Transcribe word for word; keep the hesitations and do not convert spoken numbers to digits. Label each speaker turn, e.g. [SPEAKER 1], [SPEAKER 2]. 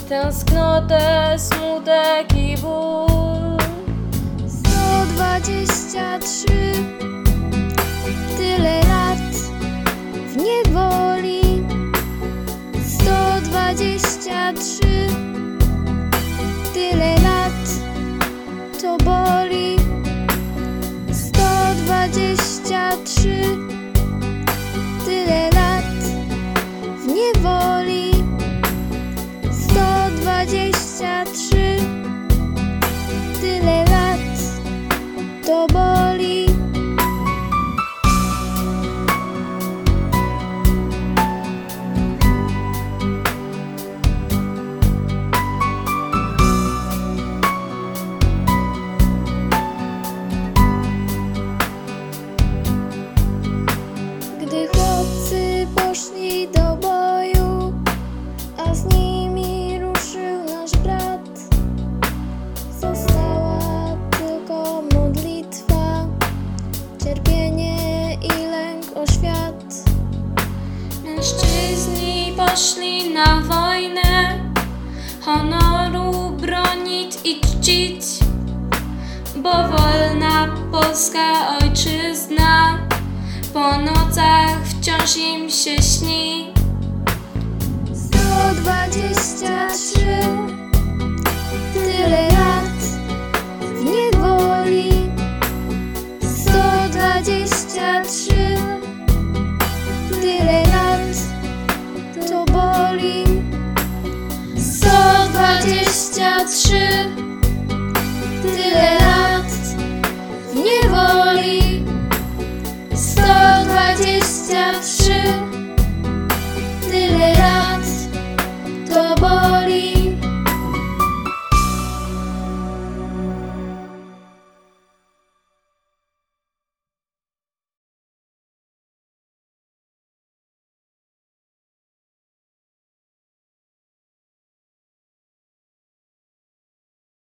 [SPEAKER 1] tęsknotę, smutek i ból.
[SPEAKER 2] Sto dwadzieścia trzy, tyle lat w niewoli. Sto dwadzieścia trzy, tyle lat, to boli. Sto dwadzieścia trzy, tyle lat w niewoli. Sto dwadzieścia trzy, tyle lat, to boli. Gdy chłopcy poszli do boju, a z nimi ruszył nasz brat, została tylko modlitwa, cierpienie i lęk o świat.
[SPEAKER 1] Mężczyźni poszli na wojnę, honoru bronić i czcić, bo wolna polska ojczyzna po nocach wciąż im się śni.
[SPEAKER 2] Sto dwadzieścia trzy, tyle lat w niewoli. Sto dwadzieścia trzy, tyle lat, to boli. Sto dwadzieścia trzy, tyle